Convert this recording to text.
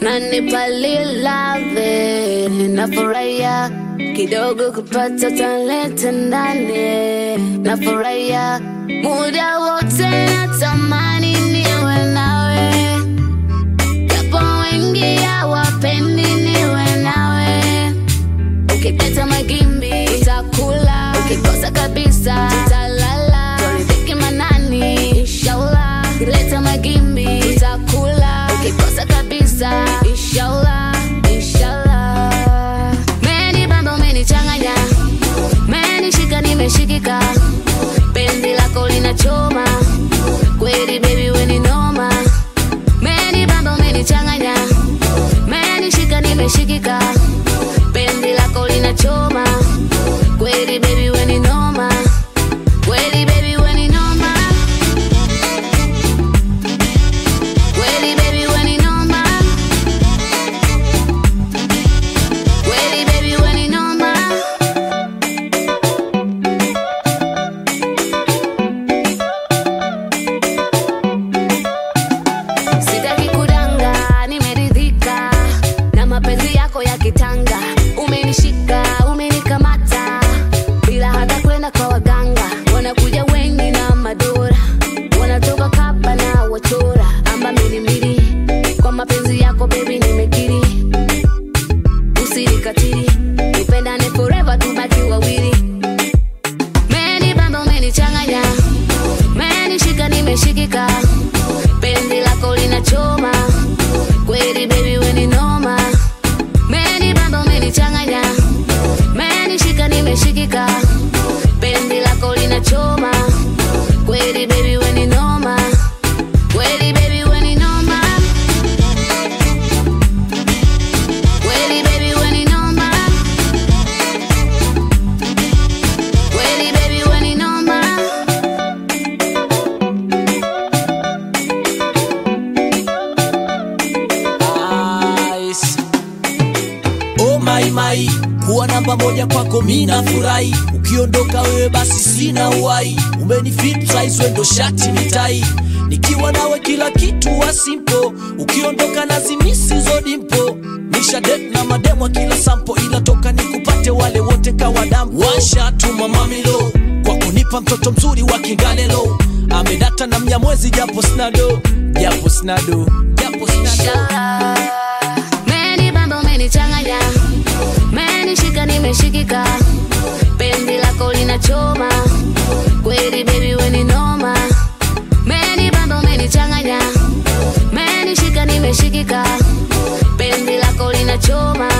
Nanipa love nafurahia kidogo kupata talenta ndani. Nafurahia muda wote natamani niwe nawe, japo wengi hawapendi niwe nawe. Ukipeta magimbi utakula, ukikosa kabisa utalala. Turidhike manani inshallah, ukileta magimbi utakula, ukikosa kabisa inshallah, inshallah. Meni bamba umenichanganya, menishika nimeshikika, penzi lako linachoma kweli baby we ni noma. Meni bamba umenichanganya, menishika nimeshikika, penzi lako linachoma kweli baby we ni noma. Kweli baby we ni noma, kweli baby we ni noma, kweli baby we ni noma. Sitaki kudanga, nimeridhika na mapenzi yako ya kitanga. Umenishika, umenikamata bila hata kwenda kwa waganga. Wanakuja wengi na madora, wanatoka kapa na wachora. Amba milimili kwa mapenzi yako baby nimekiri. Usinikatili, tupendane forever, tubaki wawili. Meni bamba umenichanganya, menishika nimeshikika, penzi lako linachoma kweli baby we ni noma. Meni bamba umenichanganya, menishika nimeshikika, penzi lako linachoma kweli baby we ni noma. Kweli baby we ni noma, kweli baby we ni noma, kweli baby we ni noma. Ice. Oh my, kuwa namba moja kwako mimi nafurahi. Ukiondoka wewe basi sina uhai. Umenifit size wendo shati mitai, nikiwa nawe kila kitu wa simple. Ukiondoka nazimisi zo dimpo, nisha date na mademo kila sampo, ila toka nikupate wale wote kawa dampo. Washa tu mama milo kwa kunipa mtoto mzuri wa Kingalelo. Amedata na Mnyamwezi japo snado, japo snado, japo snado. Inshallah. Meni bamba umenichanganya, menishika nimeshikika, penzi lako linachoma kweli baby we ni noma. Meni bamba umenichanganya, menishika nimeshikika, penzi lako linachoma